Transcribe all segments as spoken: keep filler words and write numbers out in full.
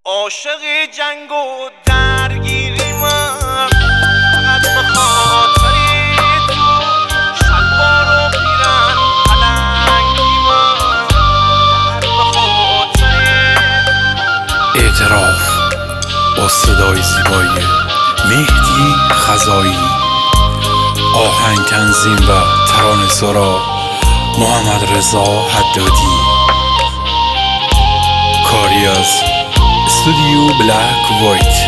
عاشق جنگ و درگیری من فقط به خاطری تو شلوار و پیرن پلنگی من فقط به خاطری. اعتراف با صدای زیبای مهدی خزایی، آهنگ تنظیم و ترانه سرا محمد رضا حدادی، کاری از استودیو بلک وایت.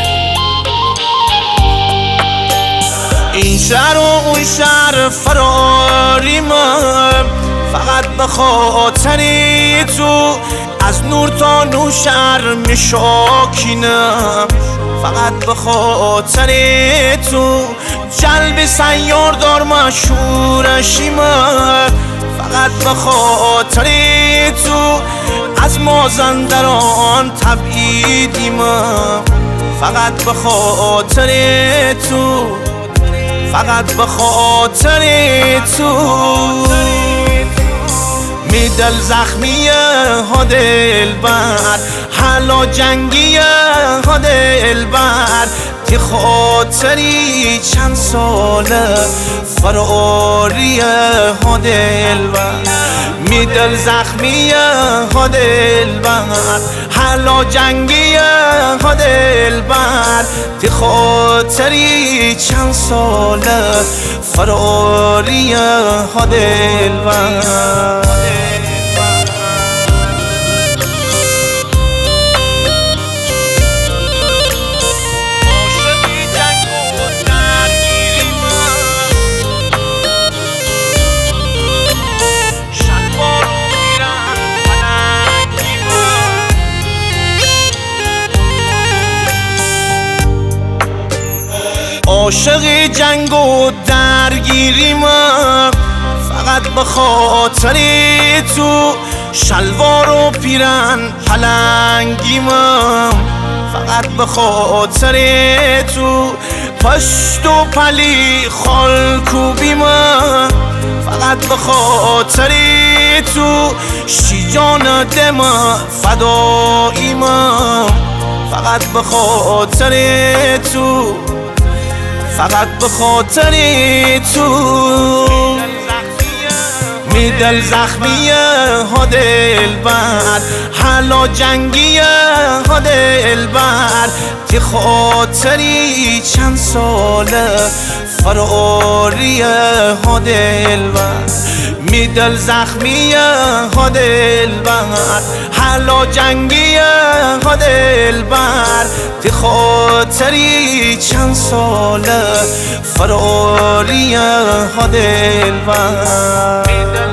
این شهر و اون شهر فراری من فقط به خاطری تو، از نور تا نوشهر میشاکینم فقط به خاطری تو، جلب سیار دار مشهورشی من فقط به خاطری تو، از مازندران تبعیدی من فقط به خاطر تو، فقط به خاطر تو. می دل زخمیه ها دل بر، حالا جنگیه ها دل بر، تی خاطری چند ساله فراریه ها دل بر. می دل زخمیه ها دل بر، حالا جنگیه ها دل بر، تی خاطری چند ساله فراریه ها دل بر. عاشق جنگ و درگیری من فقط به خاطری تو، شلوار و پیرن پلنگی من فقط به خاطری تو، پشت و پلی خالکوبی من فقط به خاطری تو، شیجان دم فدایی من فقط به خاطری تو، فقط به خاطری تو. می دل زخمیه ها دل بر، حالا جنگیه ها دل بر، تی خاطری چند ساله فراریه ها دل بر. می دل زخمیه ها دل بر، حالا جنگیه ها دل بر، تی خاطری چند ساله فراریه ها دل بر.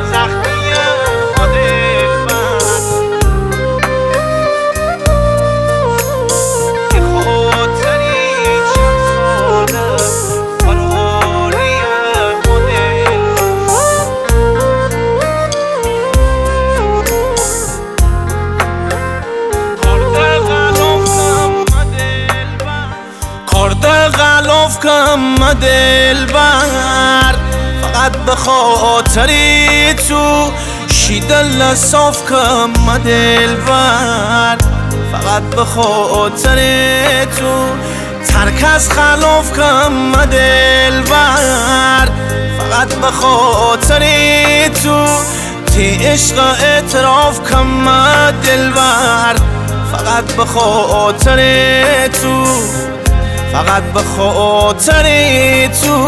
غلاف کم دل بر، فقط به خاطری تو، شیدل صاف کم دل بر، فقط به خاطری تو، ترک از خلاف کم دل بر، فقط به خاطری تو، تی عشق اعتراف کم دل بر، فقط به خاطری تو، فقط به خاطری تو.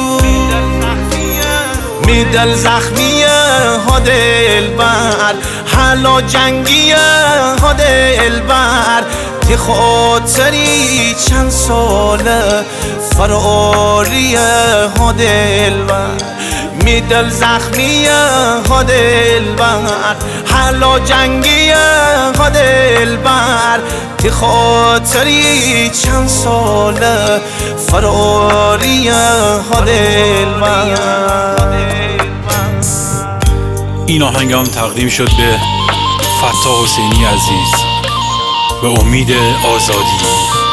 می دل زخمیه ها دل بر، حالا جنگیه ها دل بر، تی خاطری چند ساله فراریه ها دل بر. می دل زخمیه ها دل بر، حالا جنگیه ها دل بر، تی خاطری چند ساله فراریه ها دل بر. این آهنگم تقدیم شد به فتاح حسینی عزیز به امید آزادی.